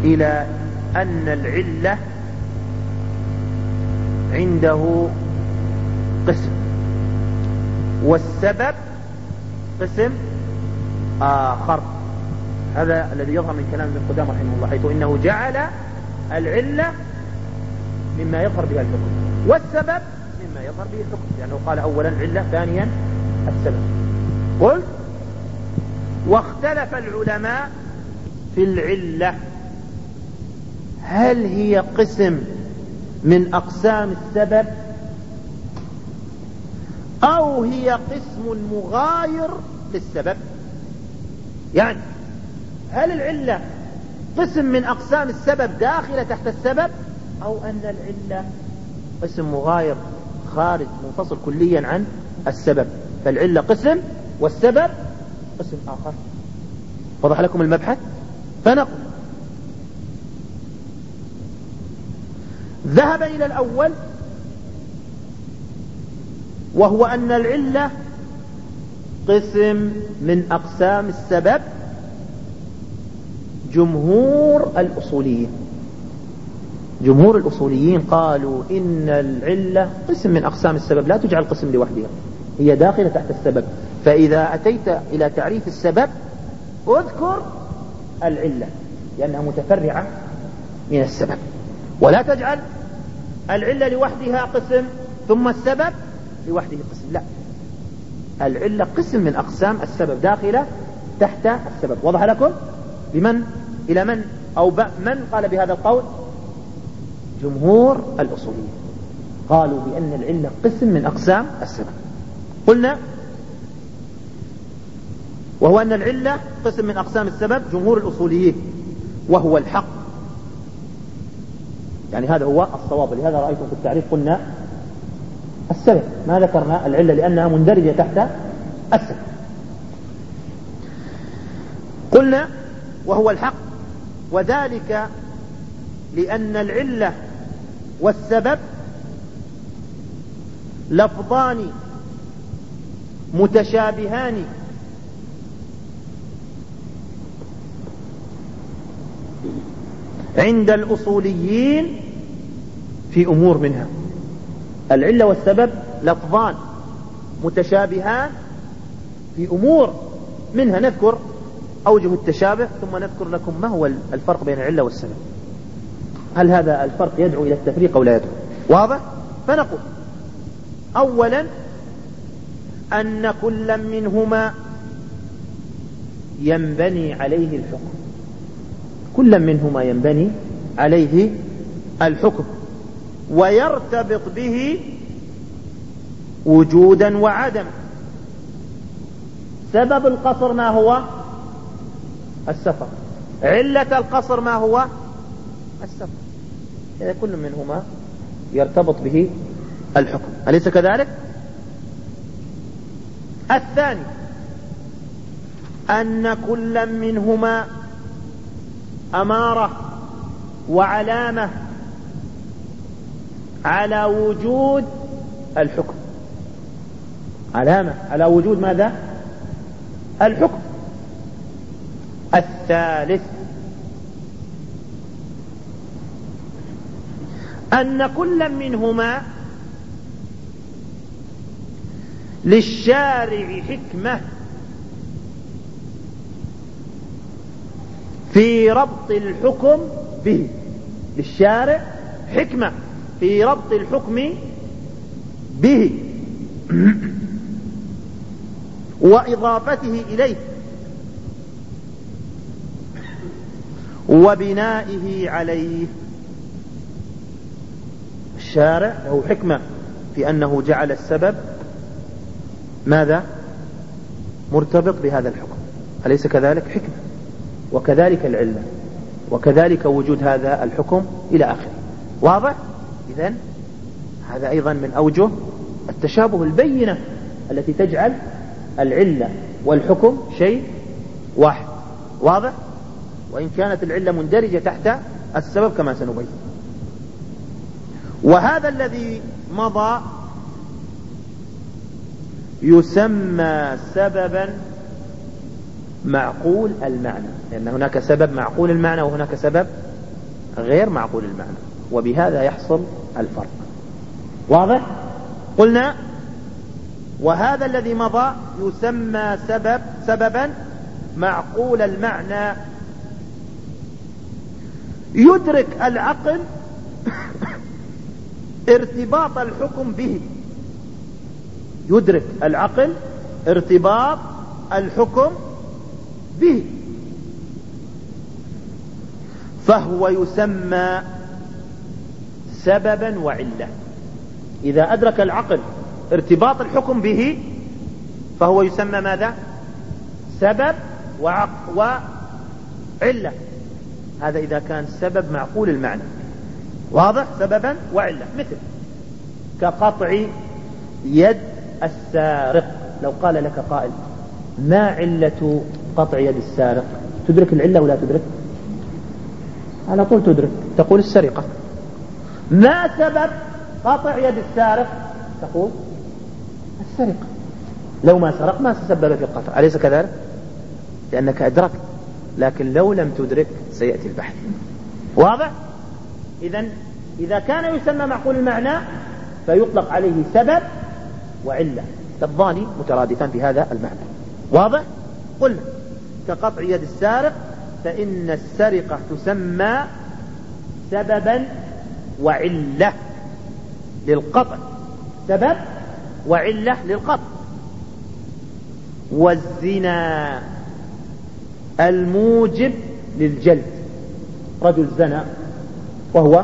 إلى أن العلة عنده قسم والسبب قسم آخر. هذا الذي يظهر من كلام ابن قدامة رحمه الله، حيث إنه جعل العلة مما يظهر بها الحكم والسبب مما يظهر به الحكم، لأنه قال أولا علة ثانيا السبب. قل واختلف العلماء في العلة هل هي قسم من أقسام السبب أو هي قسم مغاير للسبب. يعني هل العلة قسم من أقسام السبب داخلة تحت السبب، أو أن العلة قسم مغاير خارج منفصل كليا عن السبب. فالعلة قسم والسبب قسم آخر. وضح لكم المبحث؟ فنقول ذهب إلى الأول، وهو أن العلة قسم من أقسام السبب جمهور الأصوليين. جمهور الأصوليين قالوا إن العلة قسم من أقسام السبب، لا تجعل قسم لوحدها، هي داخلة تحت السبب. فإذا أتيت إلى تعريف السبب اذكر العلة لأنها متفرعة من السبب، ولا تجعل العلة لوحدها قسم ثم السبب لوحده قسم. لا، العلة قسم من أقسام السبب داخلة تحت السبب. وضح لكم؟ بمن إلى من أو من قال بهذا القول؟ جمهور الأصوليين قالوا بأن العلة قسم من أقسام السبب. قلنا وهو أن العلة قسم من أقسام السبب جمهور الأصوليين وهو الحق، يعني هذا هو الصواب. لهذا رأيتم في التعريف قلنا السبب، ما ذكرنا العلة لأنها مندرجة تحت السبب. قلنا وهو الحق، وذلك لأن العلة والسبب لفظان متشابهان عند الأصوليين في أمور منها. العلة والسبب لفظان متشابهان في أمور منها. نذكر أوجه التشابه ثم نذكر لكم ما هو الفرق بين العلة والسبب. هل هذا الفرق يدعو إلى التفريق أو لا يدعو؟ واضح؟ فنقول أولا أن كل منهما ينبني عليه الحكم، كل منهما ينبني عليه الحكم ويرتبط به وجودا وعدما. سبب القصر ما هو؟ السفر. علة القصر ما هو؟ السفر. إذا كل منهما يرتبط به الحكم، أليس كذلك؟ الثاني أن كل منهما أمارة وعلامة على وجود الحكم، علامة على وجود ماذا؟ الحكم. الثالث أن كل منهما للشارع حكمة في ربط الحكم به، للشارع حكمة في ربط الحكم به وإضافته إليه وبنائه عليه. الشارع له حكمة في أنه جعل السبب ماذا؟ مرتبط بهذا الحكم، أليس كذلك؟ حكمة. وكذلك العلة، وكذلك وجود هذا الحكم إلى آخره. واضح؟ إذن هذا أيضا من أوجه التشابه البينة التي تجعل العلة والحكم شيء واحد. واضح؟ وإن كانت العلة مندرجة تحت السبب كما سنبين. وهذا الذي مضى يسمى سببا معقول المعنى، لأن هناك سبب معقول المعنى وهناك سبب غير معقول المعنى، وبهذا يحصل الفرق. واضح؟ قلنا وهذا الذي مضى يسمى سببا معقول المعنى، يدرك العقل ارتباط الحكم به، يدرك العقل ارتباط الحكم به، فهو يسمى سببا وعلة. إذا أدرك العقل ارتباط الحكم به فهو يسمى ماذا؟ سبب وعلة. هذا إذا كان سبب معقول المعنى. واضح؟ سببا وعلة. مثل كقطع يد السارق، لو قال لك قائل ما علة قطع يد السارق؟ تدرك العلة ولا تدرك؟ على طول تدرك، تقول السرقة. ما سبب قطع يد السارق؟ تقول السرقة. لو ما سرق ما تسبب في القطع، أليس كذلك؟ لأنك أدركت. لكن لو لم تدرك سيأتي البحث. واضح؟ إذا كان يسمى معقول المعنى فيطلق عليه سبب وعلة، لفظان مترادفان في هذا المعنى. واضح؟ قلنا كقطع يد السارق فإن السرقة تسمى سببا وعلة للقطع، سبب وعلة للقطع. والزنا الموجب للجلد، رجل زنى وهو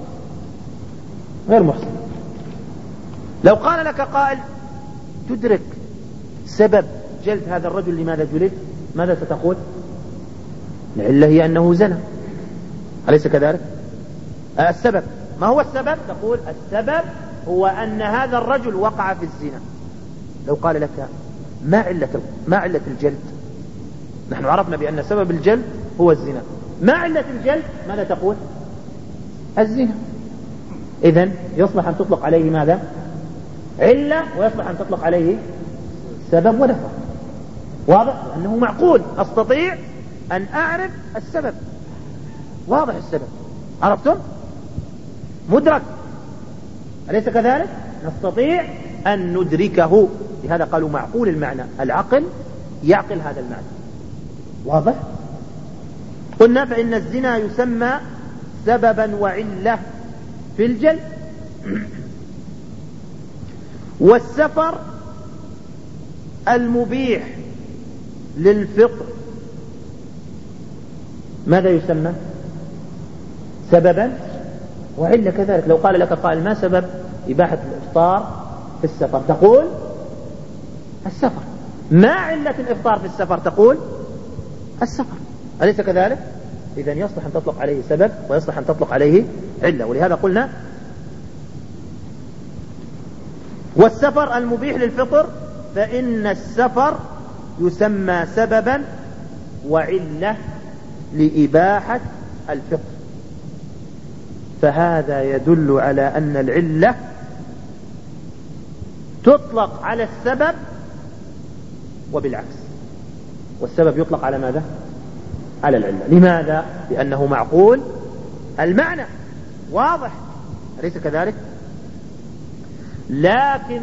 غير محسن، لو قال لك قائل تدرك سبب جلد هذا الرجل لماذا جلد؟ ماذا ستقول؟ العلة هي أنه زنى، أليس كذلك؟ السبب، ما هو السبب؟ تقول السبب هو أن هذا الرجل وقع في الزنا. لو قال لك ما علة الجلد؟ نحن عرفنا بأن سبب الجلد هو الزنا، ما علة الجلد؟ ماذا تقول؟ الزنا. إذن يصلح أن تطلق عليه ماذا؟ علة، ويصلح أن تطلق عليه سبب ولا فرق. واضح؟ أنه معقول، أستطيع أن أعرف السبب. واضح السبب، عرفتم؟ مدرك، أليس كذلك؟ نستطيع أن ندركه، لهذا قالوا معقول المعنى، العقل يعقل هذا المعنى. واضح؟ قلنا فإن الزنا يسمى سببا وعلة في الجلد. والسفر المبيح للفطر ماذا يسمى؟ سببا وعلة كذلك. لو قال لك قائل ما سبب إباحة الإفطار في السفر؟ تقول السفر. ما علة الإفطار في السفر؟ تقول السفر، أليس كذلك؟ إذن يصلح أن تطلق عليه سبب ويصلح أن تطلق عليه علة. ولهذا قلنا والسفر المبيح للفطر فإن السفر يسمى سببا وعلة لإباحة الفطر. فهذا يدل على أن العلة تطلق على السبب وبالعكس، والسبب يطلق على ماذا؟ على العلة. لماذا؟ لأنه معقول المعنى. واضح، أليس كذلك؟ ولكن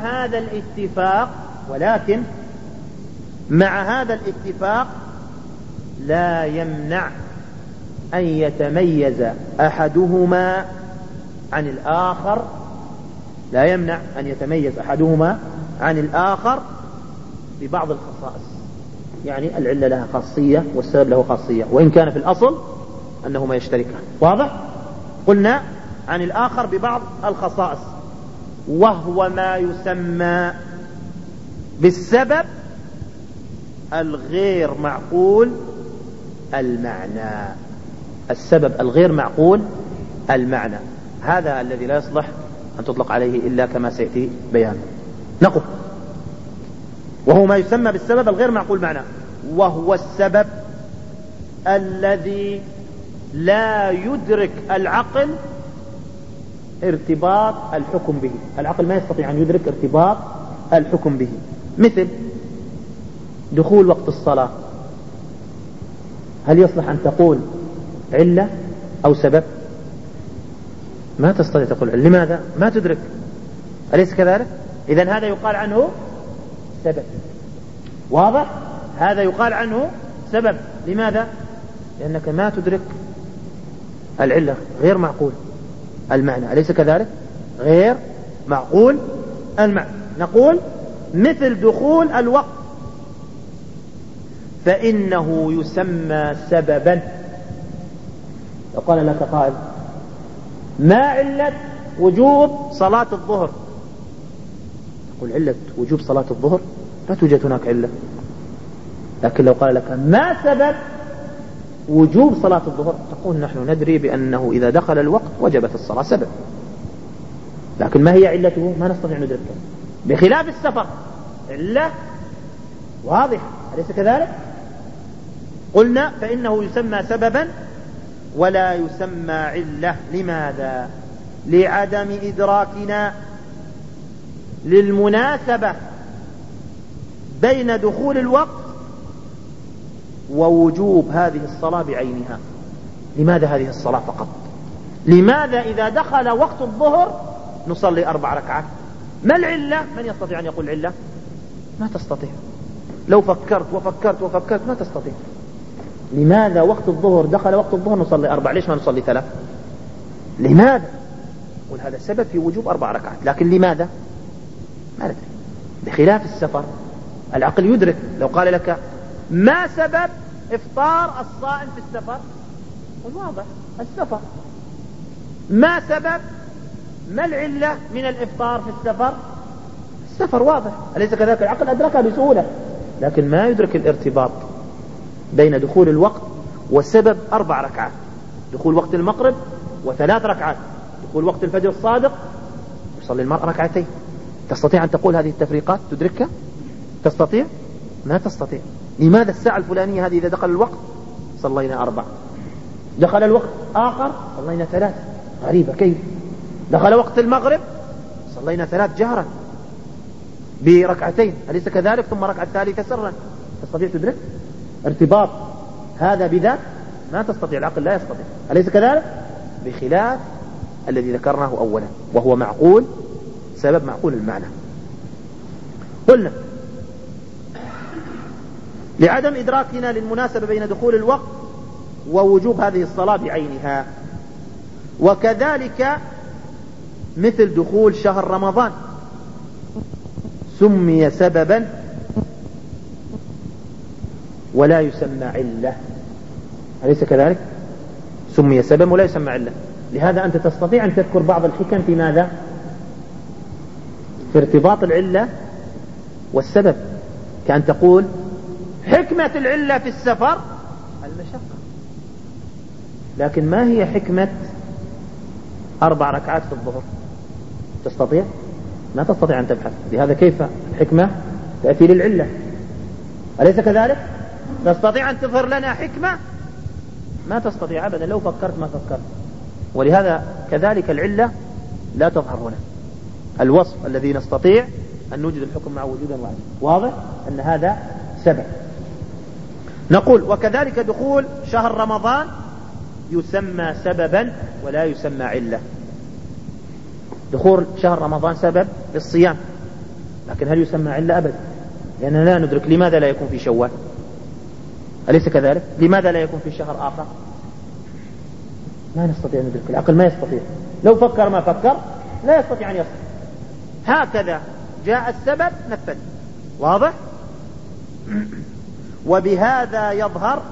مع هذا الاتفاق لا يمنع أن يتميز أحدهما عن الآخر، لا يمنع أن يتميز أحدهما عن الآخر ببعض الخصائص. يعني العلة لها خاصية والسبب له خاصية، وإن كان في الأصل أنهما يشتركان. واضح؟ قلنا عن الآخر ببعض الخصائص، وهو ما يسمى بالسبب الغير معقول المعنى. السبب الغير معقول المعنى، هذا الذي لا يصلح أن تطلق عليه إلا كما سيأتي بيانه. نقول وهو ما يسمى بالسبب الغير معقول المعنى، وهو السبب الذي لا يدرك العقل ارتباط الحكم به. العقل ما يستطيع أن يدرك ارتباط الحكم به. مثل دخول وقت الصلاة، هل يصلح أن تقول علة أو سبب ما تستطيع تقول علة. لماذا؟ ما تدرك، أليس كذلك؟ إذن هذا يقال عنه سبب. واضح؟ هذا يقال عنه سبب. لماذا؟ لأنك ما تدرك العلة، غير معقول المعنى، أليس كذلك؟ غير معقول المعنى. نقول مثل دخول الوقت فإنه يسمى سببا. لو قال لك قائل ما علة وجوب صلاة الظهر؟ تقول علة وجوب صلاة الظهر لا توجد هناك علة. لكن لو قال لك ما سبب وجوب صلاة الظهر؟ تقول نحن ندري بأنه إذا دخل الوقت وجبت الصلاة، سبب. لكن ما هي علته؟ ما نستطيع ندركها. بخلاف السفر علة واضحة، أليس كذلك؟ قلنا فإنه يسمى سببا ولا يسمى علة. لماذا؟ لعدم إدراكنا للمناسبة بين دخول الوقت ووجوب هذه الصلاة بعينها. لماذا هذه الصلاة فقط؟ لماذا إذا دخل وقت الظهر نصلي 4 ركعات؟ ما العلة؟ من يستطيع أن يقول علة؟ ما تستطيع. لو فكرت وفكرت وفكرت ما تستطيع. لماذا وقت الظهر دخل وقت الظهر نصلي 4؟ ليش ما نصلي 3؟ لماذا؟ قل هذا السبب في وجوب 4 ركعات. لكن لماذا؟ ما ندري. بخلاف السفر العقل يدرك. لو قال لك ما سبب إفطار الصائم في السفر؟ قل واضح السفر. ما سبب، ما العلة من الإفطار في السفر؟ السفر واضح، أليس كذلك؟ العقل أدركها بسهولة. لكن ما يدرك الارتباط بين دخول الوقت وسبب 4 ركعات، دخول وقت المغرب و3 ركعات، دخول وقت الفجر الصادق يصلي المرء 2 ركعتين. تستطيع أن تقول هذه التفريقات تدركها؟ تستطيع؟ ما تستطيع. لماذا الساعة الفلانية هذه إذا دخل الوقت صلينا 4، دخل الوقت آخر صلينا 3؟ غريبة، كيف؟ دخل وقت المغرب صلينا 3 جهرا بركعتين، أليس كذلك؟ ثم ركعة ثالثة سرا. تستطيع تدرك ارتباط هذا بذاك؟ ما تستطيع، العقل لا يستطيع، أليس كذلك؟ بخلاف الذي ذكرناه أولا وهو معقول، سبب معقول المعنى. قلنا لعدم إدراكنا للمناسبة بين دخول الوقت ووجوب هذه الصلاة بعينها. وكذلك مثل دخول شهر رمضان سمي سببا ولا يسمى علة، أليس كذلك؟ سمي سببا ولا يسمى علة. لهذا أنت تستطيع أن تذكر بعض الحكم في ماذا؟ في ارتباط العلة والسبب، كأن تقول حكمة العلة في السفر المشقة. لكن ما هي حكمة 4 ركعات في الظهر؟ تستطيع؟ ما تستطيع أن تبحث. لهذا كيف الحكمة تأتي للعلة؟ أليس كذلك؟ تستطيع أن تظهر لنا حكمة؟ ما تستطيع أبدا، لو فكرت ما فكرت. ولهذا كذلك العلة لا تظهر هنا. الوصف الذي نستطيع أن نوجد الحكم مع وجودا وعدم، واضح أن هذا سبب. نقول وكذلك دخول شهر رمضان يسمى سببا ولا يسمى علة. دخول شهر رمضان سبب للصيام، لكن هل يسمى علة؟ أبدا، لأننا لا ندرك لماذا لا يكون في شوال، أليس كذلك؟ لماذا لا يكون في شهر آخر؟ ما نستطيع أن ندرك، العقل ما يستطيع، لو فكر ما فكر لا يستطيع أن يصل. هكذا جاء السبب نفذ، واضح؟ وبهذا يظهر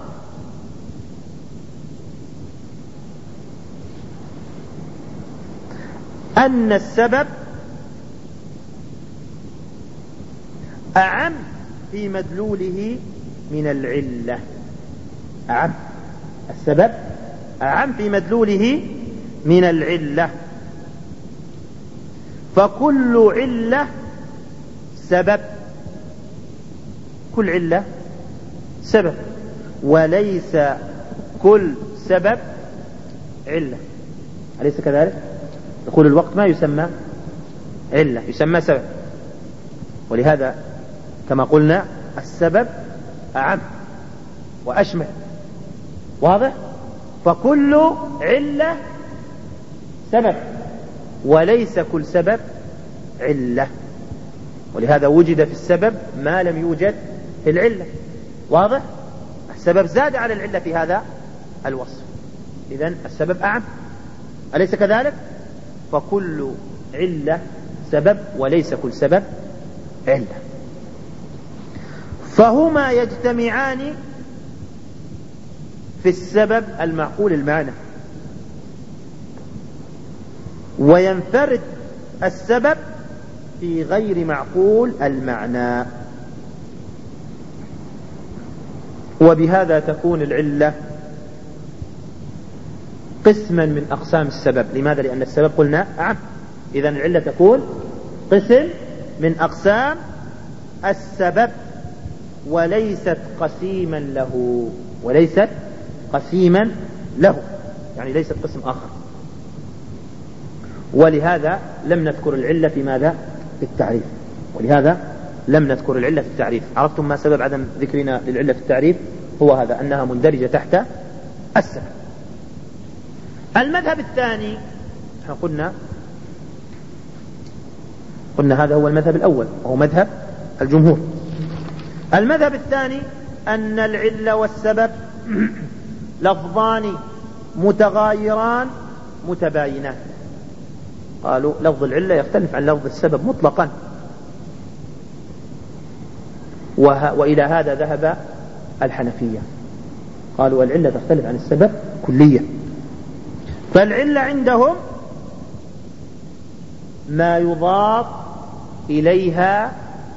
أن السبب أعم في مدلوله من العلة. أعم، السبب أعم في مدلوله من العلة. فكل علة سبب، كل علة سبب، وليس كل سبب علة، أليس كذلك؟ دخول الوقت ما يسمى علة، يسمى سبب. ولهذا كما قلنا السبب أعم وأشمل، واضح؟ فكل علة سبب، وليس كل سبب علة. ولهذا وجد في السبب ما لم يوجد في العلة. واضح؟ السبب زاد على العلة في هذا الوصف، إذن السبب أعم، أليس كذلك؟ فكل علة سبب وليس كل سبب علة. فهما يجتمعان في السبب المعقول المعنى، وينفرد السبب في غير معقول المعنى. وبهذا تكون العلة قسما من أقسام السبب. لماذا؟ لأن السبب قلنا أعم، إذن العلة تكون قسم من أقسام السبب وليست قسيما له، وليست قسيما له، يعني ليست قسم آخر. ولهذا لم نذكر العلة في ماذا؟ في التعريف. ولهذا لم نذكر العلة في التعريف. عرفتم ما سبب عدم ذكرنا للعلة في التعريف؟ هو هذا، أنها مندرجة تحت السبب. المذهب الثاني، قلنا هذا هو المذهب الأول وهو مذهب الجمهور. المذهب الثاني أن العلة والسبب لفظان متغايران متباينان. قالوا لفظ العلة يختلف عن لفظ السبب مطلقا، وإلى هذا ذهب الحنفية، قالوا العلة تختلف عن السبب كليا. فالعلة عندهم ما يضاف إليها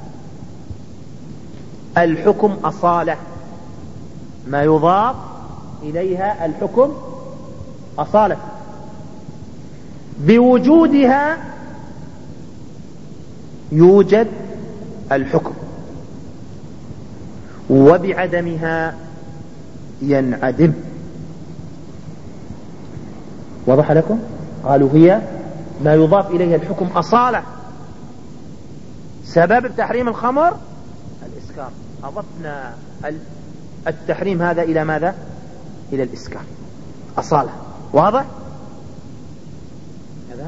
الحكم أصالة، ما يضاف إليها الحكم أصالة، بوجودها يوجد الحكم وبعدمها ينعدم. وضح لكم؟ قالوا هي ما يضاف إليها الحكم أصالة. سبب تحريم الخمر الإسكار، أضفنا التحريم هذا إلى ماذا؟ إلى الإسكار أصالة. واضح؟ هذا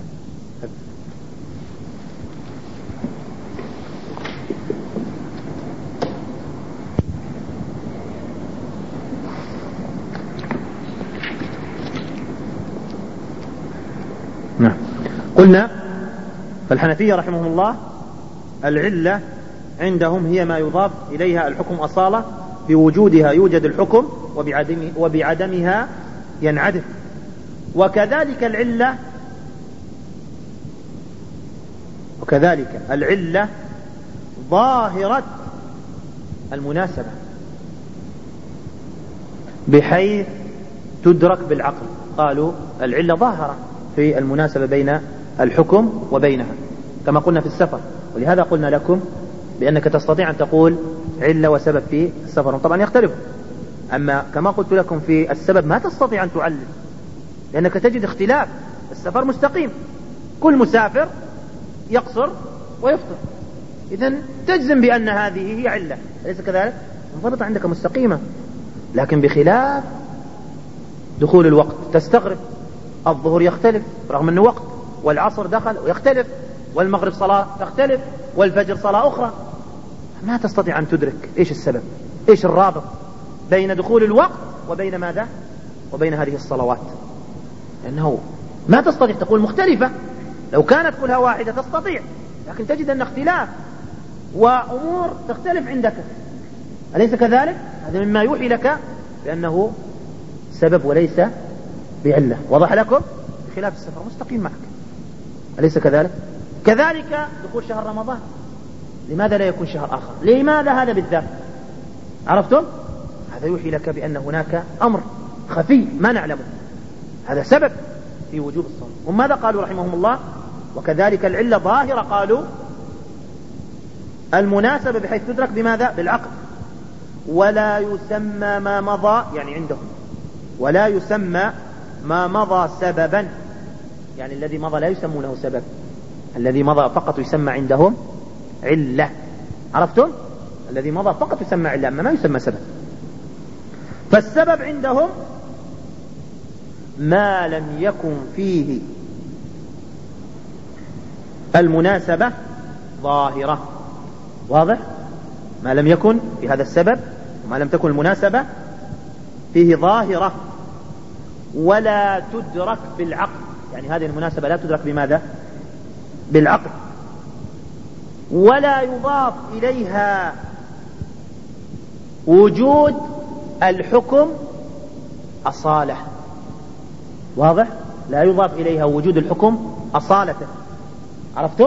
نعم. قلنا فالحنفية رحمهم الله العلة عندهم هي ما يضاف إليها الحكم أصالة، بوجودها يوجد الحكم وبعدمها ينعدم. وكذلك العلة ظاهرة المناسبة بحيث تدرك بالعقل. قالوا العلة ظاهرة في المناسبة بين الحكم وبينها، كما قلنا في السفر. ولهذا قلنا لكم بأنك تستطيع أن تقول علة وسبب في السفر، طبعا يختلف. أما كما قلت لكم في السبب ما تستطيع أن تعلل، لأنك تجد اختلاف. السفر مستقيم، كل مسافر يقصر ويفطر، إذن تجزم بأن هذه هي علة، أليس كذلك؟ انضبط عندك مستقيمة. لكن بخلاف دخول الوقت تستغرب، الظهر يختلف رغم أنه وقت، والعصر دخل ويختلف، والمغرب صلاة تختلف، والفجر صلاة أخرى. ما تستطيع أن تدرك إيش السبب، إيش الرابط بين دخول الوقت وبين ماذا؟ وبين هذه الصلوات، لأنه ما تستطيع تقول مختلفة. لو كانت كلها واحدة تستطيع، لكن تجد أن اختلاف وأمور تختلف عندك، أليس كذلك؟ هذا مما يوحي لك بأنه سبب وليس بعلة. وضح لكم؟ بخلاف السفر مستقيم معك، أليس كذلك؟ كذلك دخول شهر رمضان، لماذا لا يكون شهر آخر؟ لماذا هذا بالذات؟ عرفتم؟ هذا يوحي لك بأن هناك أمر خفي ما نعلمه، هذا سبب في وجوب الصوم. هم ماذا قالوا رحمهم الله؟ وكذلك العلة ظاهرة، قالوا المناسبة بحيث تدرك بماذا؟ بالعقل. ولا يسمى ما مضى، يعني عندهم ولا يسمى ما مضى سببا، يعني الذي مضى لا يسمونه سبب، الذي مضى فقط يسمى عندهم علة. عرفتم؟ الذي مضى فقط يسمى علة، أما ما يسمى سبب. فالسبب عندهم ما لم يكن فيه المناسبة ظاهرة. واضح؟ ما لم يكن في هذا السبب وما لم تكن المناسبة فيه ظاهرة ولا تدرك بالعقل، يعني هذه المناسبة لا تدرك بماذا؟ بالعقل، ولا يضاف إليها وجود الحكم أصالة. واضح؟ لا يضاف إليها وجود الحكم أصالة. عرفتم؟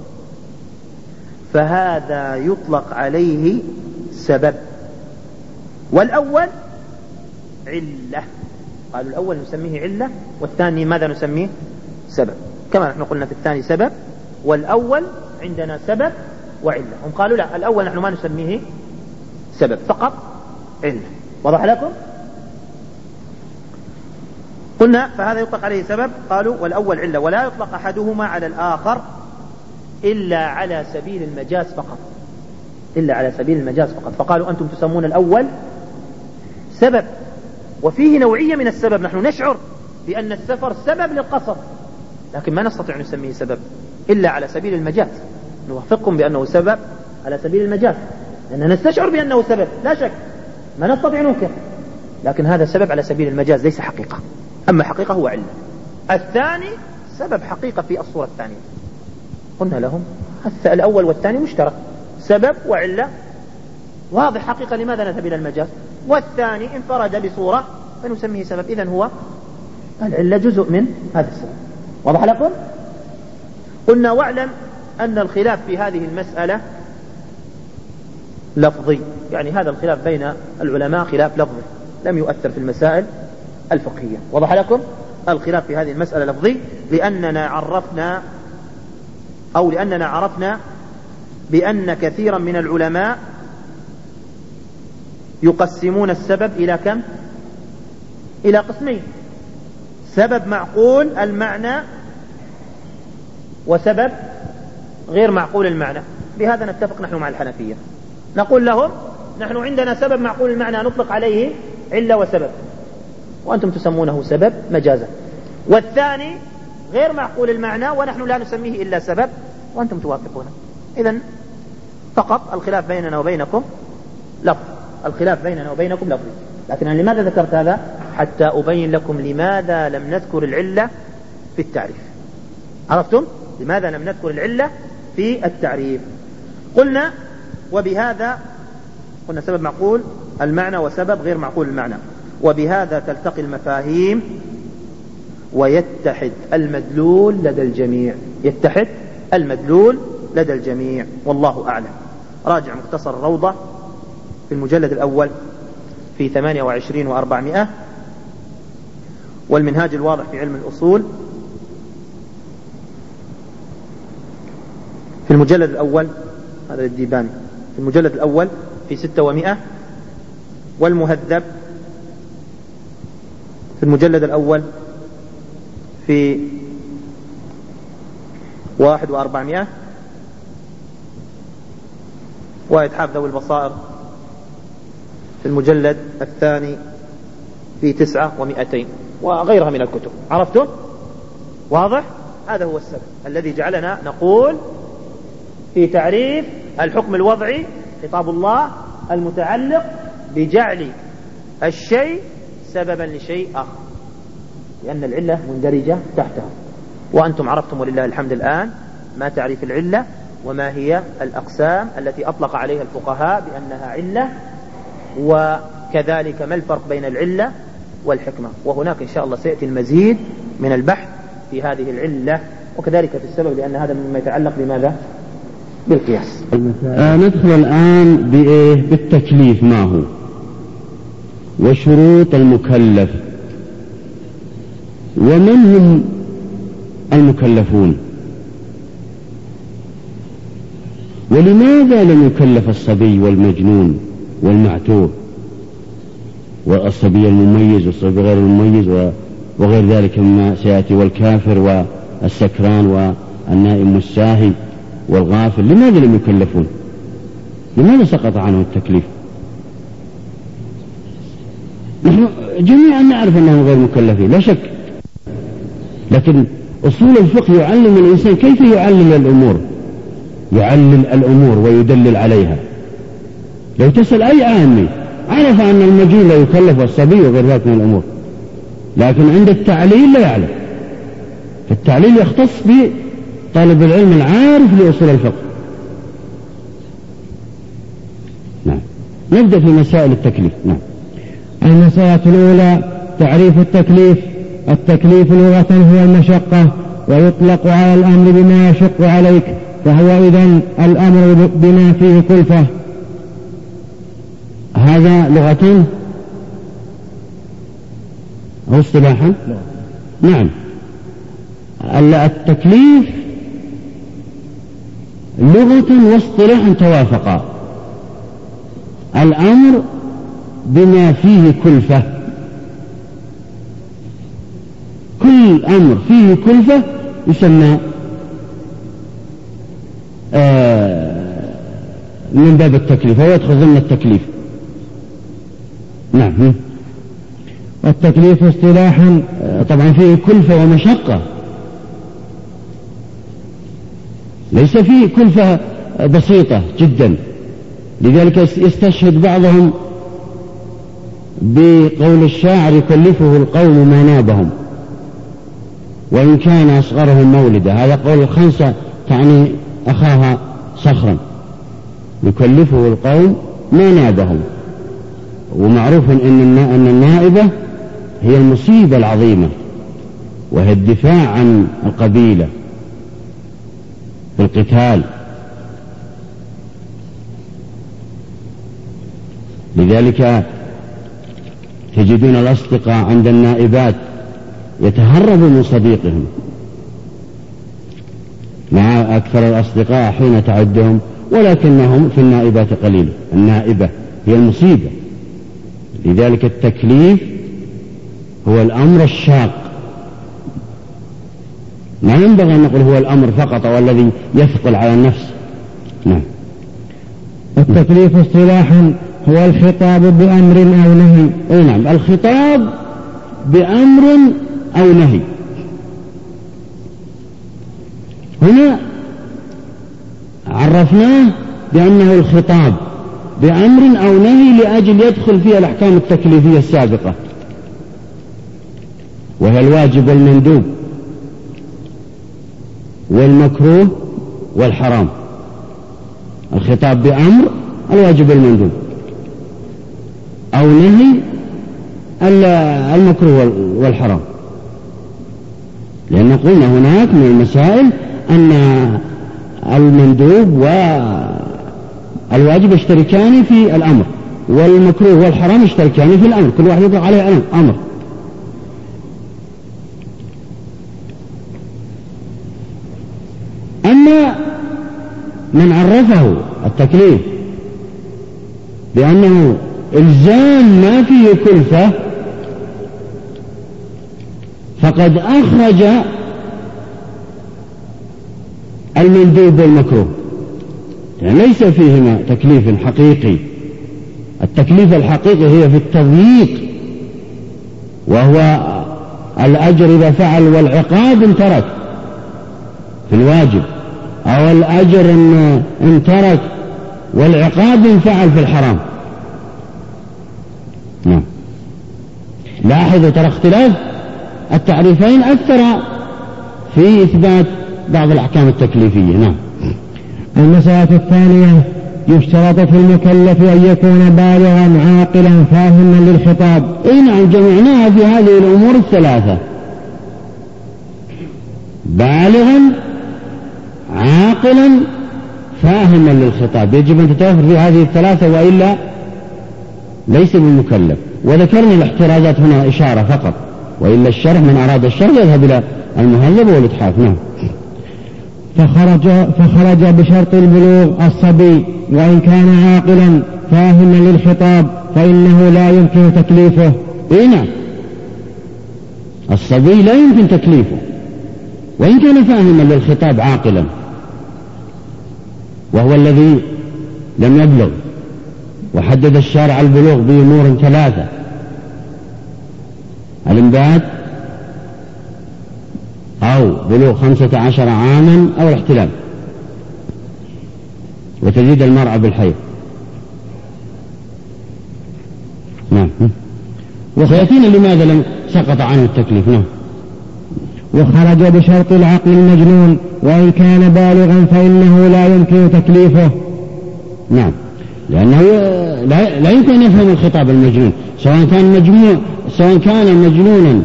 فهذا يطلق عليه سبب. والأول علة، قالوا الأول نسميه علة والثاني ماذا نسميه؟ سبب، كما نحن قلنا في الثاني سبب والأول عندنا سبب وعلة. هم قالوا لا، الأول نحن ما نسميه سبب، فقط علة. وضح لكم؟ قلنا فهذا يطلق عليه سبب. قالوا والأول علة، ولا يطلق أحدهما على الآخر إلا على سبيل المجاز فقط، إلا على سبيل المجاز فقط. فقالوا أنتم تسمون الأول سبب، وفيه نوعية من السبب، نحن نشعر بأن السفر سبب للقصر، لكن ما نستطيع أن نسميه سبب إلا على سبيل المجاز. نوافقكم بأنه سبب على سبيل المجاز، لأننا نستشعر بأنه سبب لا شك، ما نستطيع ننكر، لكن هذا سبب على سبيل المجاز ليس حقيقة. أما حقيقة هو علة. الثاني سبب حقيقة في الصورة الثانية. قلنا لهم الأول والثاني مشترك، سبب وعلة واضح حقيقة، لماذا نذهب إلى المجاز؟ والثاني انفرد بصورة فنسميه سبب، إذن هو العلة جزء من هذا السبب. واضح لكم؟ قلنا واعلم أن الخلاف في هذه المسألة لفظي، يعني هذا الخلاف بين العلماء خلاف لفظي لم يؤثر في المسائل الفقهية. وضح لكم؟ الخلاف في هذه المسألة لفظي لأننا عرفنا بأن كثيرا من العلماء يقسمون السبب إلى كم؟ إلى قسمين: سبب معقول المعنى وسبب غير معقول المعنى. بهذا نتفق نحن مع الحنفية، نقول لهم نحن عندنا سبب معقول المعنى نطلق عليه علة وسبب، وأنتم تسمونه سبب مجازا، والثاني غير معقول المعنى ونحن لا نسميه إلا سبب وأنتم توافقونه. إذن فقط الخلاف بيننا وبينكم لفظ، الخلاف بيننا وبينكم لفظ. لكن أنا لماذا ذكرت هذا؟ حتى أبين لكم لماذا لم نذكر العلة في التعريف. عرفتم؟ لماذا لم نذكر العلة في التعريف؟ قلنا وبهذا قلنا سبب معقول المعنى وسبب غير معقول المعنى، وبهذا تلتقي المفاهيم ويتحد المدلول لدى الجميع، يتحد المدلول لدى الجميع، والله أعلم. راجع مختصر الروضة في المجلد الأول في 28 و400، والمنهاج الواضح في علم الأصول في المجلد الأول، هذا الديباني في المجلد الأول في 600، والمهذب في المجلد الأول في 1 و400، وإتحاف ذوي البصائر في المجلد الثاني في 9 و200 وغيرها من الكتب. عرفتم؟ واضح؟ هذا هو السبب الذي جعلنا نقول في تعريف الحكم الوضعي خطاب الله المتعلق بجعل الشيء سببا لشيء آخر، لأن العلة مندرجة تحتها. وأنتم عرفتم ولله الحمد الآن ما تعريف العلة وما هي الأقسام التي أطلق عليها الفقهاء بأنها علة، وكذلك ما الفرق بين العلة والحكمة. وهناك إن شاء الله سيأتي المزيد من البحث في هذه العلة وكذلك في السبب، لأن هذا مما يتعلق بماذا؟ بالقياس. ندخل الآن بالتكليف ما هو وشروط المكلف، ومن هم المكلفون، ولماذا لم يكلف الصبي والمجنون والمعتوه والصبي المميز والصبي غير المميز وغير ذلك مما سيأتي، والكافر والسكران والنائم والساهي والغافل، لماذا لم يكلفون؟ لماذا سقط عنه التكليف؟ نحن جميعا نعرف أنهم غير مكلفين لا شك، لكن أصول الفقه يعلم الإنسان كيف يعلل الأمور ويدلل عليها. لو تسأل أي عامي عرف أن المجنون لا يكلف والصبي وغير ذلك من الأمور، لكن عند التعليل لا يعلم. التعليل يختص بطالب العلم العارف لأصول الفقه. نعم. نبدأ في مسائل التكليف. نعم. المسألة الأولى تعريف التكليف. التكليف لغة هو المشقة، ويطلق على الأمر بما يشق عليك، فهو إذن الأمر بما فيه كلفة. هذا لغة أو اصطلاحا؟ نعم. التكليف لغة واصطلاحا توافقا. الأمر بما فيه كلفة، كل أمر فيه كلفة يسمى من باب التكليف، هو يدخل ضمن التكليف. نعم. والتكليف اصطلاحا طبعا فيه كلفة ومشقة، ليس فيه كلفة بسيطة جدا. لذلك يستشهد بعضهم بقول الشاعر يكلفه القوم ما نابهم وإن كان أصغرهم مولدا. هذا قول الخنسة تعني أخاها صخرا، يكلفه القوم ما نابهم. ومعروف أن النائبة هي المصيبة العظيمة، وهي الدفاع عن القبيلة بالقتال. لذلك تجدون الأصدقاء عند النائبات يتهربوا من صديقهم، مع أكثر الأصدقاء حين تعدهم، ولكنهم في النائبات قليل. النائبة هي المصيبة. لذلك التكليف هو الأمر الشاق، ما ينبغي أن نقول هو الأمر فقط أو الذي يثقل على النفس. نعم. التكليف اصطلاحا هو الخطاب بأمر أو نهي. أي نعم، الخطاب بأمر أو نهي. هنا عرفناه بأنه الخطاب بأمر أو نهي لأجل يدخل فيها الأحكام التكليفية السابقة، وهي الواجب والمندوب والمكروه والحرام. الخطاب بأمر الواجب والمندوب، أو نهي المكروه والحرام. لأن قلنا هناك من المسائل أن المندوب والواجب يشتركان في الأمر، والمكروه والحرام يشتركان في الأمر، كل واحد يطلق عليه أمر. أما من عرفه التكليف بأنه إلزام ما فيه كلفة فقد أخرج المندوب والمكروه، يعني ليس فيهما تكليف حقيقي. التكليف الحقيقي هي في التضييق، وهو الأجر إذا فعل والعقاب إن ترك في الواجب، أو الأجر إن ترك والعقاب إن فعل في الحرام. نعم. لاحظوا ترى اختلاف التعريفين أثر في إثبات بعض الأحكام التكليفية. نعم. المسألة الثانية يشترط في المكلف أن يكون بالغا عاقلا فاهما للخطاب. اي نعم، جمعناها في هذه الأمور الثلاثة: بالغا عاقلا فاهما للخطاب. يجب أن تتوفر في هذه الثلاثة، وإلا ليس بالمكلف. وذكرنا الاحترازات هنا إشارة فقط، وإلا الشرح من أراد الشرح يذهب إلى المهذب والإتحاف. نعم. فخرج بشرط البلوغ الصبي، وإن كان عاقلا فاهما للخطاب فإنه لا يمكن تكليفه. إيه نعم، الصبي لا يمكن تكليفه وإن كان فاهما للخطاب عاقلا، وهو الذي لم يبلغ. وحدد الشارع البلوغ بأمور ثلاثة: الإنبات أو بلوغ 15 عاما أو الاحتلام، وتجد المرأة بالحيض. نعم. وسيأتينا لماذا لم سقط عنه التكليف. نعم. وخرج بشرط العقل المجنون، وإن كان بالغا فإنه لا يمكن تكليفه. نعم، لأنه لا يمكن أن يفهم الخطاب المجنون، سواء كان مجنونا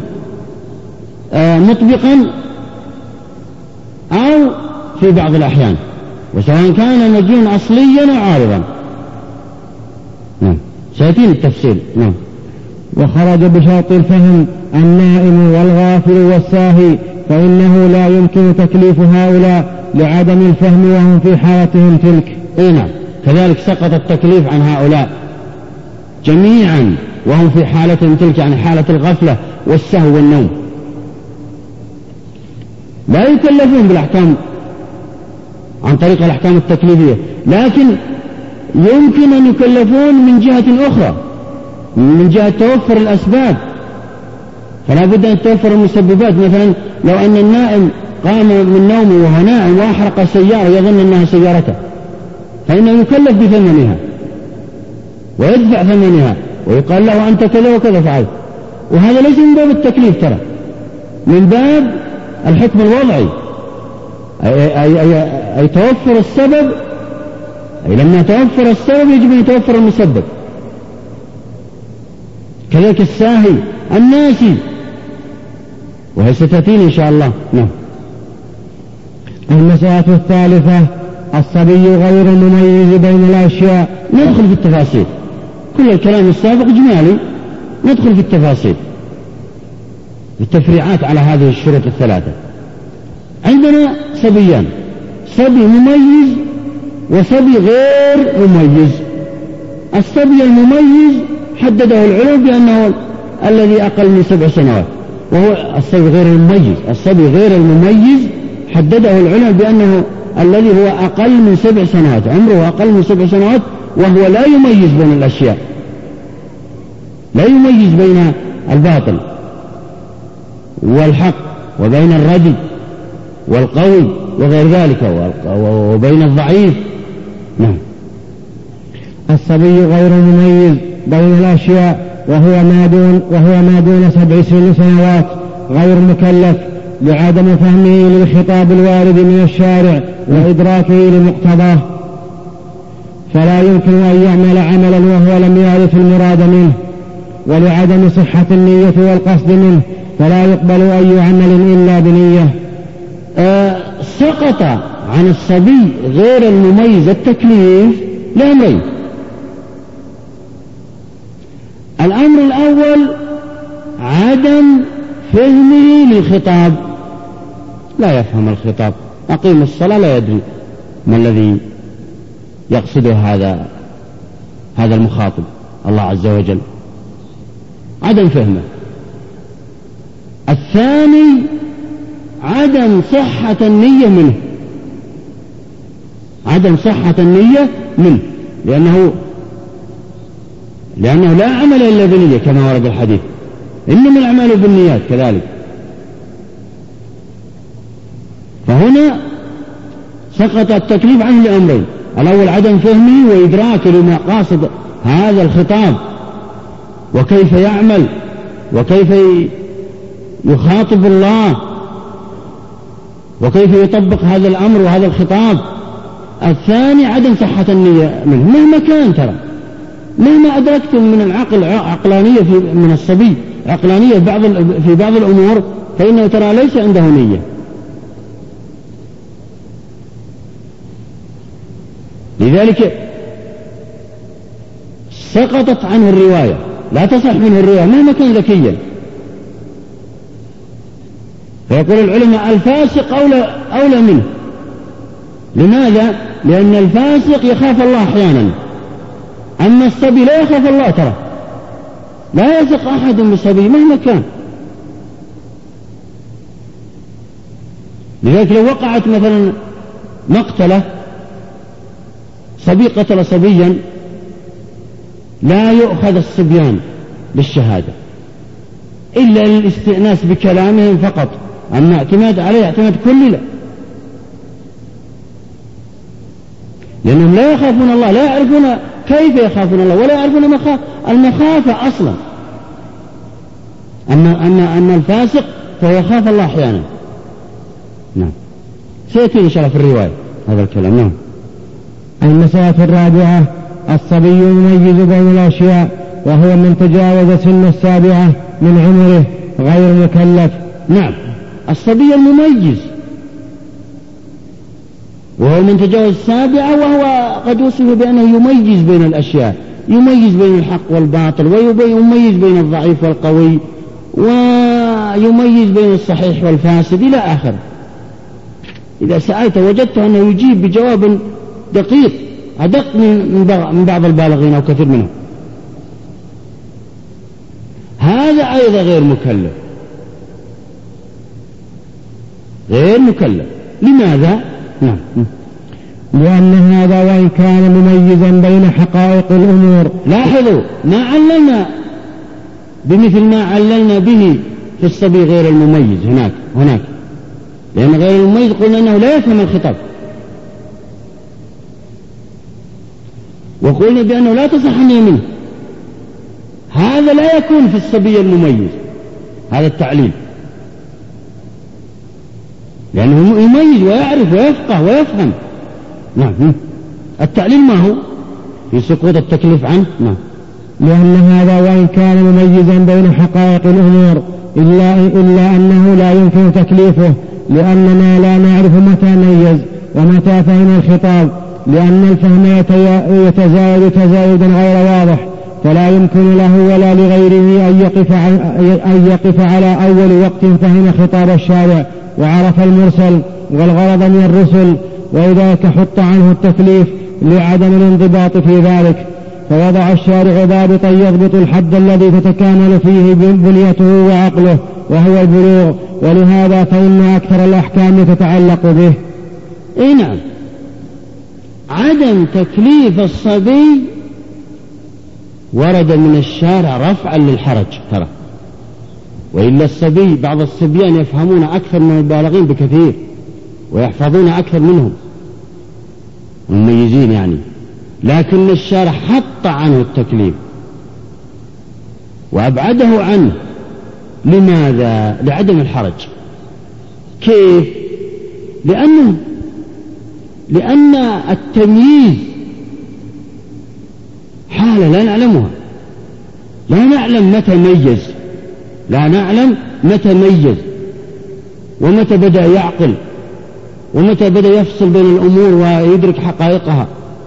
مطبقا أو في بعض الأحيان، وسواء كان مجنون أصليا أو عارضا. نعم، سيأتينا التفصيل. نعم. وخرج بشرط الفهم النائم والغافل والساهي، فإنه لا يمكن تكليف هؤلاء لعدم الفهم وهم في حالتهم تلك. نعم، كذلك سقط التكليف عن هؤلاء جميعا وهم في حالتهم تلك، يعني حالة الغفلة والسهو والنوم. لا يكلفون بالأحكام عن طريق الأحكام التكليفية، لكن يمكن أن يكلفون من جهة أخرى، من جهة توفر الأسباب، فلا بد أن توفر المسببات. مثلا لو أن النائم قام من نومه وهو نائم وأحرق سيارة يظن أنها سيارته، فإنه يكلف بثمنها ويدفع ثمنها ويقال له أنت كذا وكذا فعلت، وهذا ليس من باب التكليف، ترى من باب الحكم الوضعي، أي توفر السبب، أي لما توفر السبب يجب أن يتوفر المسبب. كذلك الساهي الناسي، وهي ستأتيني إن شاء الله. نعم. المسألة الثالثة الصبي غير المميز بين الأشياء. ندخل في التفاصيل، كل الكلام السابق إجمالي، ندخل في التفاصيل، التفريعات على هذه الشروط الثلاثة. عندنا صبيان، صبي مميز وصبي غير مميز. الصبي المميز حدده العلم بأنه الذي أقل من 7 سنوات، وهو الصبي غير المميز. الصبي غير المميز حدده العلم بأنه الذي هو أقل من 7 سنوات، عمره أقل من 7 سنوات، وهو لا يميز بين الأشياء، لا يميز بين الباطل والحق وبين الردي والقوي وغير ذلك وبين الضعيف. نعم. الصبي غير مميز بين الأشياء وهو ما دون 7 سنوات غير مكلف لعدم فهمه للخطاب الوارد من الشارع وإدراكه لمقتضاه، فلا يمكن أن يعمل عملا وهو لم يعرف المراد منه، ولعدم صحة النية والقصد منه فلا يقبل أي عمل إلا بنية. سقط عن الصبي غير المميز التكليف لأمرين. الأمر الأول عدم فهمه للخطاب، لا يفهم الخطاب، أقيم الصلاة لا يدري ما الذي يقصده هذا المخاطب الله عز وجل، عدم فهمه. الثاني عدم صحة النية منه، عدم صحة النية منه، لأنه لا عمل إلا بنية كما ورد الحديث، إنما الأعمال بالنيات كذلك. فهنا سقط التكليف عنه لأمرين: الأول عدم فهمه وإدراكه لمقاصد هذا الخطاب وكيف يعمل وكيف يخاطب الله وكيف يطبق هذا الأمر وهذا الخطاب. الثاني عدم صحة النية منه، مهما كان، ترى مهما أدركتم من العقل عقلانية من الصبي، عقلانية في بعض الأمور، فإنه ترى ليس عنده نية. لذلك سقطت عنه الرواية، لا تصح منه الرواية مهما كان ذكيا. فيقول العلماء الفاسق أولى منه. لماذا؟ لأن الفاسق يخاف الله أحيانا، أما الصبي لا يخاف الله، ترى لا يثق أحد بالصبي مهما كان. لذلك لو وقعت مثلا مقتلة، صبي قتل صبيا، لا يؤخذ الصبيان بالشهادة، إلا للاستئناس بكلامهم فقط، أما اعتماد عليه اعتماد كلي لا، لأنهم لا يخافون الله، لا يعرفون كيف يخافون الله، ولا يعرفون المخافة أصلا. أما الفاسق فهو يخاف الله أحيانا. نعم، سيأتي إن شاء الله في الرواية هذا الكلام. نعم. المسألة الرابعة: الصبي يميز بين الأشياء، وهو من تجاوز سن 7 من عمره غير مكلف. نعم، الصبي المميز وهو من تجاوز 7، وهو قد وصف بأنه يميز بين الأشياء، يميز بين الحق والباطل، ويميز بين الضعيف والقوي، ويميز بين الصحيح والفاسد إلى آخر. إذا سألت وجدت أنه يجيب بجواب دقيق أدق من بعض البالغين أو كثير منهم. هذا أيضا غير مكلف، غير مكلف. لماذا؟ نعم. لأن هذا وإن كان مميزا بين حقائق الأمور. لاحظوا ما عللنا بمثل ما عللنا به في الصبي غير المميز هناك، لأن غير المميز قلنا أنه لا يفهم الخطاب، وقلنا بأنه لا تصح النية منه. هذا لا يكون في الصبي المميز، هذا التعليل، لأنه يميز ويعرف ويفقه ويفهم. نعم. التعليل ما هو في سقوط التكليف عنه. نعم. لأن هذا وإن كان مميزا بين حقائق الأمور إلا أنه لا يمكن تكليفه، لأننا لا نعرف متى ميز ومتى فهم الخطاب، لأن الفهم يتزايد تزايدا غير واضح، فلا يمكن له ولا لغيره أن يقف على أول وقت فهم خطاب الشارع وعرف المرسل والغرض من الرسل، وإذاك حط عنه التكليف لعدم الانضباط في ذلك. فوضع الشارع ضابطا يضبط الحد الذي تتكامل فيه بنيته وعقله، وهو البلوغ، ولهذا فإن أكثر الأحكام تتعلق به. نعم، عدم تكليف الصبي ورد من الشارع رفعا للحرج ترى، وإلا الصبي بعض الصبيان يفهمون أكثر من البالغين بكثير ويحفظون أكثر منهم المميزين يعني، لكن الشارع حط عنه التكليف وأبعده عنه. لماذا؟ لعدم الحرج. كيف؟ لأن التمييز حالة لا نعلمها، لا نعلم متى ميز ومتى بدأ يعقل ومتى بدأ يفصل بين الأمور ويدرك حقائقها.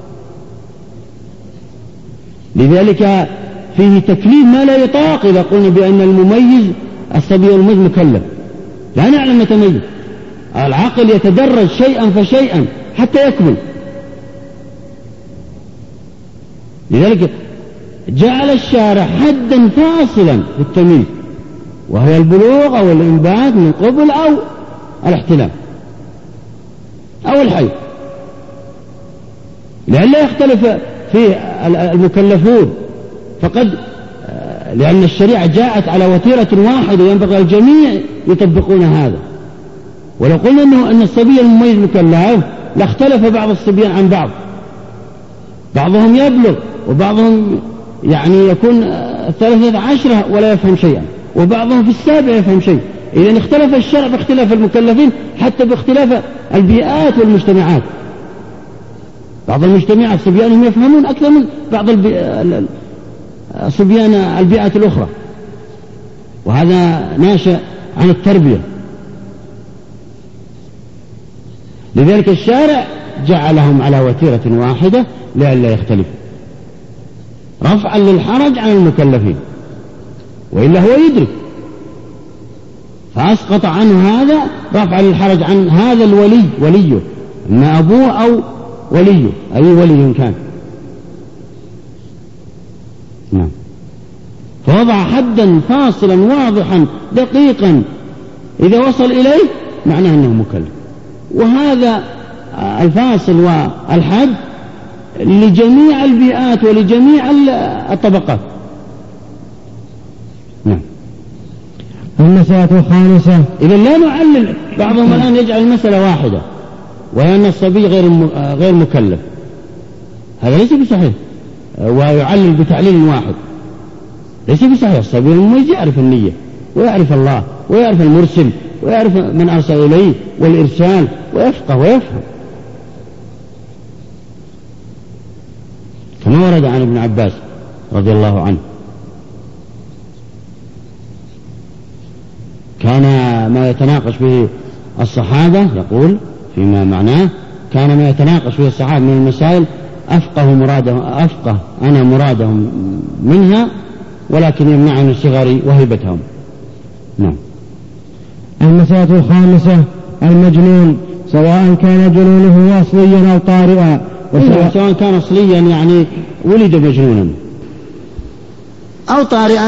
لذلك فيه تكليف ما لا يطاق إذا قلنا بأن المميز الصبي المميز مكلف، لا نعلم متى ميز. العقل يتدرج شيئا فشيئا حتى يكمل. لذلك جعل الشارع حدا فاصلا في التمييز، وهو البلوغ أو الإنبات من قبل أو الاحتلام أو الحي، لئلا يختلف في المكلفون. فقد لأن الشريعة جاءت على وتيرة واحدة ينبغي الجميع يطبقون هذا. ولو قلنا أن الصبي المميز مكلف لاختلف بعض الصبيان عن بعض، بعضهم يبلغ وبعضهم يعني يكون 13 ولا يفهم شيئا، وبعضهم في 7 يفهم شيء. إذن اختلف الشرع باختلاف المكلفين حتى باختلاف البيئات والمجتمعات. بعض المجتمعات صبيانهم يفهمون أكثر من بعض صبيان البيئات الأخرى، وهذا ناشئ عن التربية. لذلك الشارع جعلهم على وتيرة واحدة لئلا يختلفوا، رفعا للحرج عن المكلفين، وإلا هو يدرك، فأسقط عنه هذا رفعا للحرج عن هذا الولي وليه، إن أبوه أو وليه أي ولي كان. نعم. فوضع حدا فاصلا واضحا دقيقا إذا وصل إليه معناه أنه مكلف، وهذا الفاصل والحد لجميع البيئات ولجميع الطبقات. نعم. المسألة الخامسة. إذا لا نعلل، بعضهم الآن يجعل المسألة واحدة وأن الصبي غير مكلف، هذا ليس بصحيح، ويعلل بتعليل واحد ليس بصحيح. الصبي المميز يعرف النية ويعرف الله ويعرف المرسل ويعرف من أرسل إليه والإرسال ويفقه ويفهم، كما ورد عن ابن عباس رضي الله عنه كان ما يتناقش به الصحابة، يقول فيما معناه كان ما يتناقش به الصحابة من المسائل أفقه أنا مرادهم منها، ولكن يمنعني صغري وهبتهم. نعم. المسألة الخامسة. المجنون سواء كان جنونه أصليا أو طارئا، سواء كان أصليا يعني ولد مجنونا أو طارئا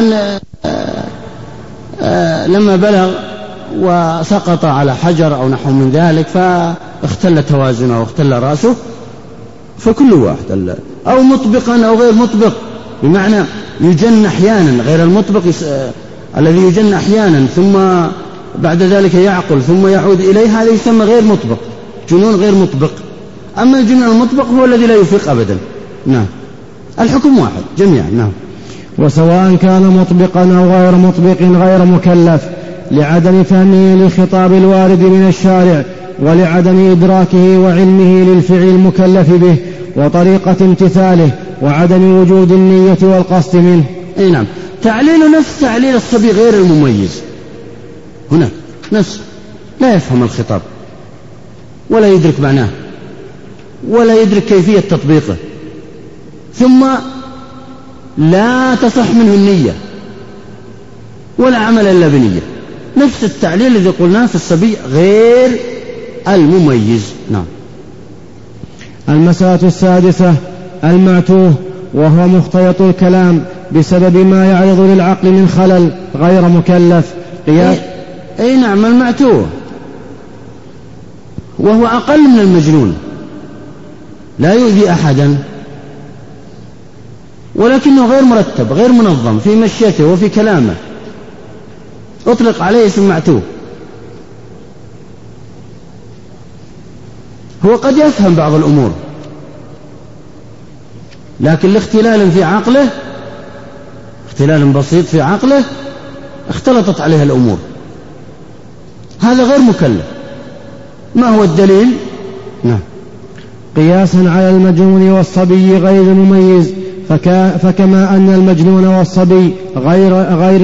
لما بلغ وسقط على حجر أو نحو من ذلك فاختل توازنه واختل رأسه، فكل واحد، أو مطبقا أو غير مطبق، بمعنى يجن أحيانا غير المطبق الذي يجن أحيانا ثم بعد ذلك يعقل ثم يعود إليه، هذا يسمى غير مطبق، جنون غير مطبق. أما الجنون المطبق هو الذي لا يفيق أبدا. نعم. الحكم واحد جميعا. نعم. وسواء كان مطبقا أو غير مطبق غير مكلف، لعدم فهمه للخطاب الوارد من الشارع، ولعدم إدراكه وعلمه للفعل المكلف به وطريقة امتثاله، وعدم وجود النية والقصد منه. أي نعم. تعليل نفس تعليل الصبي غير المميز، هنا نفس لا يفهم الخطاب ولا يدرك معناه ولا يدرك كيفية تطبيقه، ثم لا تصح منه النية ولا عمل إلا بنية، نفس التعليل الذي قلناه في الصبي غير المميز. نعم. المسألة السادسة. المعتوه وهو مختلط الكلام بسبب ما يعرض للعقل من خلل غير مكلف. أي نعم. المعتوه وهو أقل من المجنون، لا يؤذي أحدا، ولكنه غير مرتب غير منظم في مشيته وفي كلامه، أطلق عليه اسم معتوه. هو قد يفهم بعض الأمور لكن لاختلال في عقله، اختلال بسيط في عقله اختلطت عليها الأمور، هذا غير مكلف. ما هو الدليل؟ نعم. قياسا على المجنون والصبي غير المميز، فكما أن المجنون والصبي غير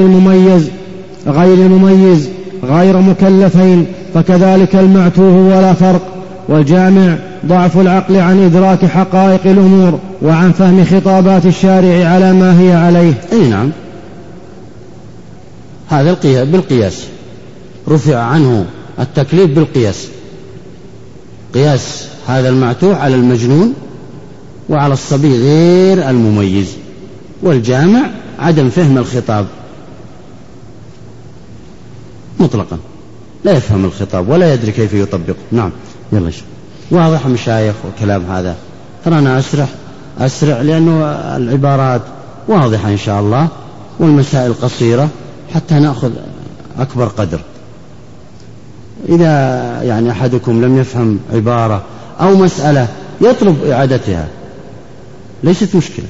المميز غير مكلفين، فكذلك المعتوه ولا فرق. والجامع ضعف العقل عن إدراك حقائق الأمور وعن فهم خطابات الشارع على ما هي عليه. أي نعم. هذا بالقياس رفع عنه التكليف بالقياس، قياس هذا المعتوه على المجنون وعلى الصبي غير المميز. والجامع عدم فهم الخطاب مطلقا، لا يفهم الخطاب ولا يدري كيف يطبقه. نعم. يلا واضح مشايخ وكلام هذا، ترى أنا أسرع لأنه العبارات واضحة إن شاء الله والمسائل قصيرة حتى نأخذ أكبر قدر. إذا يعني أحدكم لم يفهم عبارة أو مسألة يطلب إعادتها، ليست مشكلة.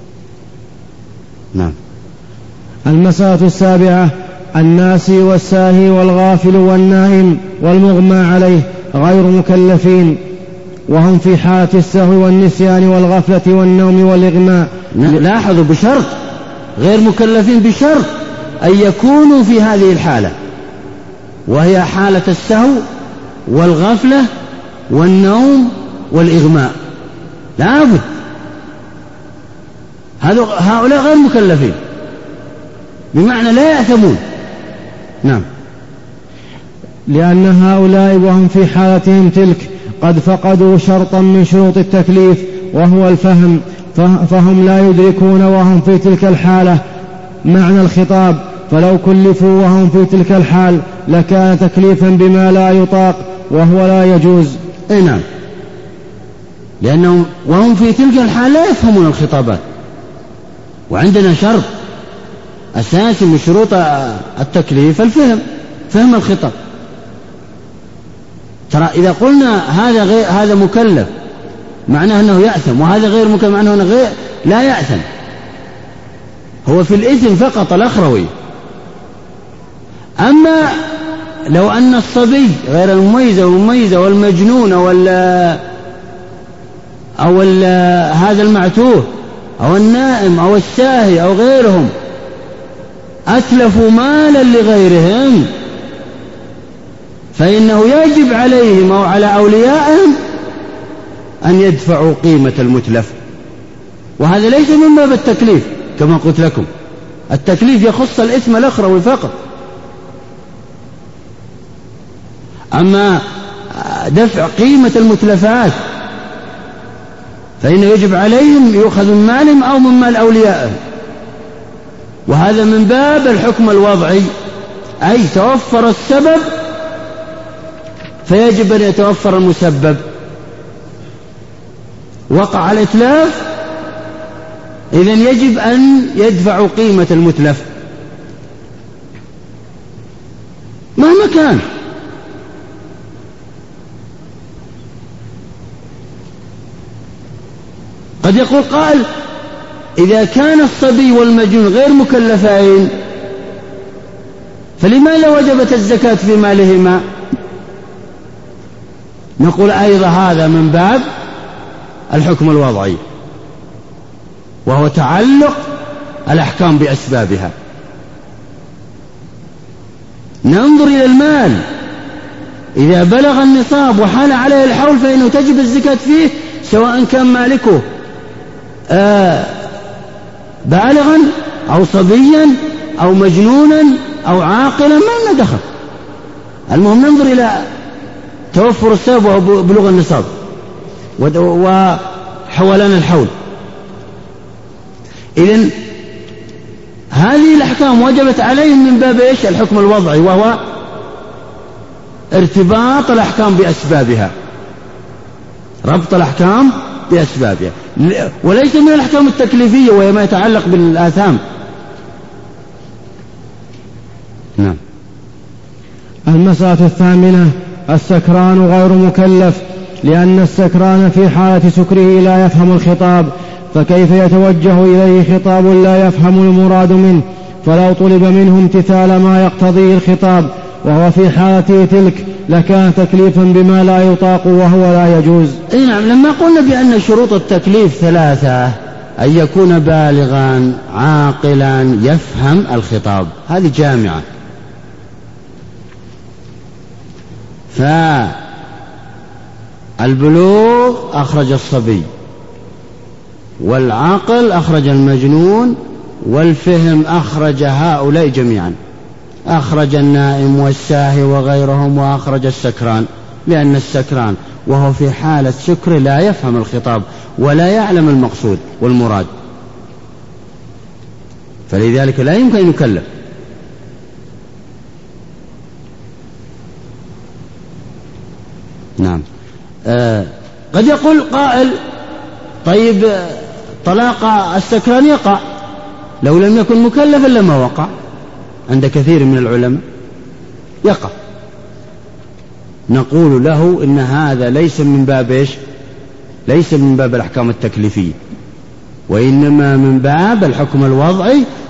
نعم. المسألة السابعة. الناسي والساهي والغافل والنائم والمغمى عليه غير مكلفين، وهم في حالة السهو والنسيان والغفلة والنوم والإغماء. لاحظوا بشرط غير مكلفين، بشرط أن يكونوا في هذه الحالة، وهي حالة السهو والغفلة والنوم والإغماء، لابد هؤلاء غير مكلفين بمعنى لا يأثمون. نعم. لأن هؤلاء وهم في حالتهم تلك قد فقدوا شرطا من شروط التكليف وهو الفهم، فهم لا يدركون وهم في تلك الحالة معنى الخطاب، فلو كلفوا وهم في تلك الحال لكان تكليفا بما لا يطاق وهو لا يجوز. أي نعم. لأنهم وهم في تلك الحال لا يفهمون الخطابات، وعندنا شرط أساسي من شروط التكليف الفهم، فهم الخطاب. ترى إذا قلنا هذا مكلف معناه أنه يأثم، وهذا غير مكلف معناه أنه لا يأثم، هو في الإثم فقط الأخروي. أما لو أن الصبي غير المميز والمميزة والمجنون أو هذا المعتوه أو النائم أو الساهي أو غيرهم أتلفوا مالا لغيرهم، فإنه يجب عليهم أو على أوليائهم أن يدفعوا قيمة المتلف. وهذا ليس من باب التكليف كما قلت لكم، التكليف يخص الإثم الأخروي فقط. أما دفع قيمة المتلفات فإنه يجب عليهم يؤخذ من مالهم أو من مال أوليائهم، وهذا من باب الحكم الوضعي، أي توفر السبب فيجب أن يتوفر المسبب. وقع الإتلاف إذن يجب أن يدفعوا قيمة المتلف مهما كان. قد يقول قائل إذا كان الصبي والمجنون غير مكلفين فلماذا وجبت الزكاة في مالهما؟ نقول أيضا هذا من باب الحكم الوضعي، وهو تعلق الأحكام بأسبابها. ننظر إلى المال إذا بلغ النصاب وحال عليه الحول فإنه تجب الزكاة فيه، سواء كان مالكه بالغا أو صبيا أو مجنونا أو عاقلا، ما لنا دخل. المهم ننظر إلى توفر السبب وبلوغ النصاب وحولان الحول. إذن هذه الأحكام وجبت عليهم من باب إيش؟ الحكم الوضعي، وهو ارتباط الأحكام بأسبابها، ربط الأحكام بأسبابها، وليس من الأحكام التكليفية وهي ما يتعلق بالآثام. نعم. المسألة الثامنة: السكران غير مكلف، لأن السكران في حالة سكره لا يفهم الخطاب، فكيف يتوجه إليه خطاب لا يفهم المراد منه؟ فلو طلب منه امتثال ما يقتضيه الخطاب وهو في حالته تلك لكان تكليفا بما لا يطاق وهو لا يجوز. نعم. لما قلنا بأن شروط التكليف ثلاثة: أن يكون بالغا عاقلا يفهم الخطاب، هذه جامعة. فالبلوغ أخرج الصبي، والعقل أخرج المجنون، والفهم أخرج هؤلاء جميعا، أخرج النائم والساهي وغيرهم، وأخرج السكران، لأن السكران وهو في حالة سكر لا يفهم الخطاب ولا يعلم المقصود والمراد، فلذلك لا يمكن أن يكلف. نعم. قد يقول قائل: طيب طلاق السكران يقع لو لم يكن مكلفا لما وقع، عند كثير من العلماء يقع. نقول له إن هذا ليس من باب إيش؟ ليس من باب الأحكام التكليفية، وإنما من باب الحكم الوضعي،